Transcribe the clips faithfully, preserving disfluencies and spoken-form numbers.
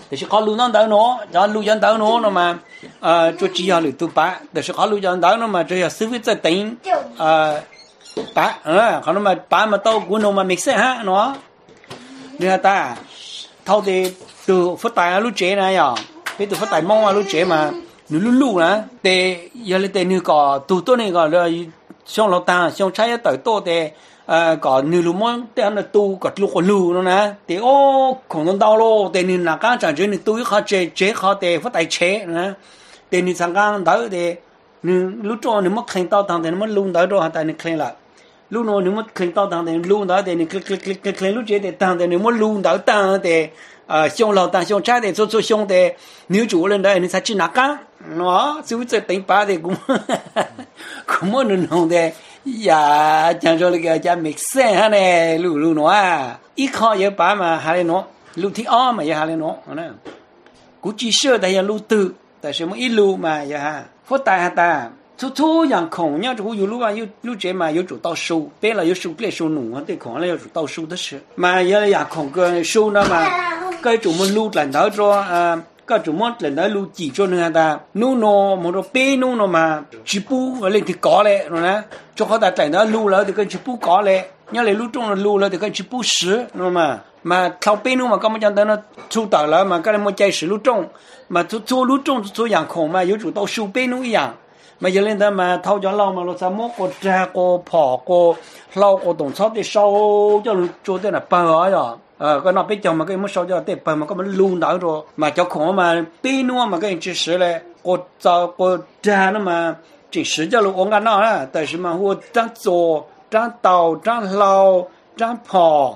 แต่ฉันขอรู้นั่นเดาเนาะจะรู้ยันเดาเนาะนะมาเอ่อจุดจีฮาหรือตัวปะแต่ฉันขอรู้ยันเดาเนาะมาจะอยากซื้อวิจัยติงเอ่อปะเออเขาเนาะมาปะมาโต้กูเนาะมามิกซ์ฮะเนาะเนี่ยตาเท่าที่ตัวฟุตไตอาลูเจนะอย่างเป็นตัวฟุตไตมองอาลูเจมาหนูลู่ๆนะแต่ยาเลยแต่หนูก็ตัวตัวนี้ก็เลยช่องเราตาช่องใช้ต่อยโตแต่เอ่อก็หนูรู้มั้งแต่อันนั้นตัวก็ลูกก็ลู่เนาะนะแต่โอ้ของต้นดาวโลแต่หนูนักการจัดเจหนูตัวเขาเจเจเขาแต่ฟุตไตเชนะแต่หนูสังกัดดาวแต่หนูรู้จักหนูมันเคยต่อทางแต่หนูมันลู่ดาวโลหาแต่หนูเคยละลู่โน่หนูมันเคยต่อทางแต่ลู่ดาวแต่หนูคลิกคลิกคลิกคลิกคลิกลู่เจแต่ทางแต่หนูมันลู่ดาวทางแต่呃，上老大上差的做做上的，女主人的你才去哪干？喏，就这等把的姑，姑么能弄的呀？讲说那个叫 mix 哈呢，路路喏啊，一靠也把嘛，还来喏，路天二嘛也还来喏，呢，估计说的也路多，但是么一路嘛也哈，不大哈大。初初养孔，人家就有路啊，有路这嘛有主到收，别了有收别收农啊，对孔了有主到收的是，嘛要来养孔个收呢嘛。cái chủ môn lưu lần đó cho à cái chủ môn lần đó lưu chỉ cho người ta nu nó một cái bé nu nó mà chỉ pu và lên thì có lẽ rồi nè cho họ ta lần đó lưu lại thì cái chỉ pu có lẽ nhớ lại lưu trong là lưu lại thì cái chỉ pu sứ nó mà mà thao bé nu mà có một chân đó nó thu tờ lại mà cái này một chạy sứ lưu trong mà thu thu lưu trong thu dạng khổng mà yếu chủ tao sưu bé nu dạng mà giờ lên đó mà thao cho lâu mà nó sao mốt có tra có phỏ có lâu có tổng sót thì sau cho cho tên là bờ rồi ờ cái nó biết chồng mà cái mất sau cho tết bờ mà có mình luôn đỡ rồi mà cho khổ mà tí nữa mà cái chỉ sử này có cho có tra nó mà chỉ sử cho lúc ông cái nó á tại sao mà hoa trang trò trang tàu trang lâu trang phò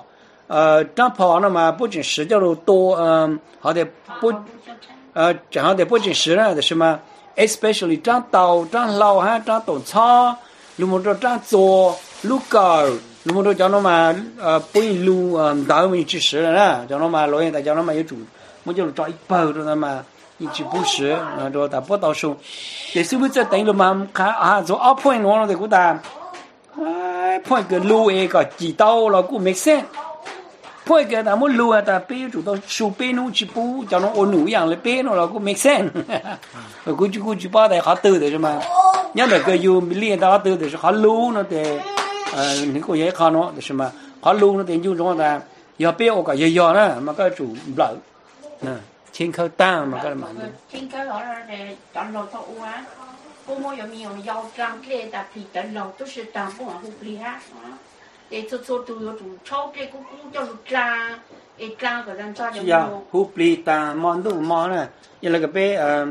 ờ trang phò nó mà不仅sử cho lúc多嗯好的不呃然后的不仅sử呢是嘛 especially 张刀张老哈张董超如果说张做路高如果说叫他们呃不一路呃单位支持了呢叫他们老远的叫他们有主我就找一包着他们一起不是啊就打不到手这是不是等于嘛看啊做二 point 我的古达哎 point 个路一个几刀了古没线point 个他们路啊他背主到手背弄去补叫那我努一样的背弄了古没线估计估计把的好多的是嘛人那个有练到多的是好路那的呃你个也看喏是嘛好路那的就说的要背我个也要呢嘛个主老嗯天口大嘛个嘛天口好了的长老头啊我们有没有腰张贴的皮的老都是当不好不厉害啊để cho cho tụi nó tụi cháu cái cũng cũng cho tụi cha cái cha của dân cha dạ húp li ta món đồ món này như là cái bé ờ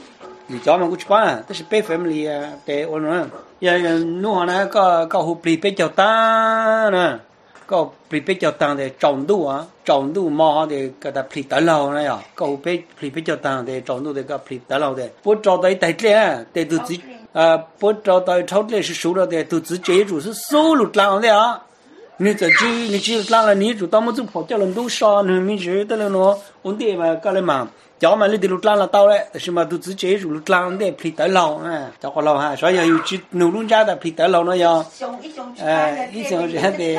vì cháu mà cũng chụp á tức là bé family để ôn nữa giờ nu này có có húp li bé cháu ta nè có li bé cháu ta để trồng đồ á trồng đồ mò để cái ta li tới lâu này à có húp bé li bé cháu ta để trồng đồ để cái li tới lâu để bố trồng tới tại đây để tụi chị à bố trồng tới cháu đây là số đó để tụi chị chế chủ是收入量的啊你这只你只拉了你主到么就跑叫人都杀你没知道了喏我爹嘛搞了嘛叫嘛你的路拉了到了但是嘛都直接入路拉的皮得老啊叫个老哈所以有只努力家的皮得老那样哎一种是的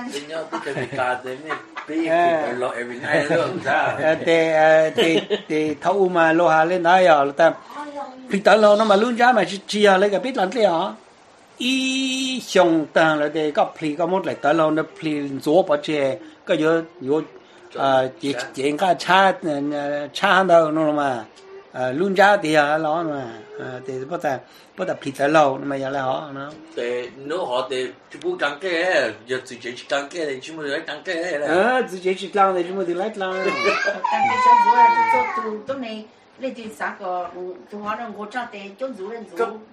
ờ để để để thâu mà lo hà lên đây à ta皮得老那嘛路家嘛是只要那个别烂了อีช่องต่างแล้วเด็กก็พลีก็หมดเลยแต่เราเนี่ยพลีตัวปัจเจก็เยอะเยอะอ่าเจเจงก็ชาเนี่ยชาเราโน่นมาอ่ารุ่นจ้าเดียวเรามาอ่าแต่พอแต่พอแต่พลีแต่เราไม่ยาแล้วเนาะแต่โน้họแต่ที่พูดกังเก้จะ自己去กังเก้เลยชิมุเลยกังเก้เลยเออ自己去กังเลยชิมุเลยกังกังเก้จะรู้อะไรตัวตัวตัวนี้เลยที่สักก็ตัวเรา我找的就รู้人รู้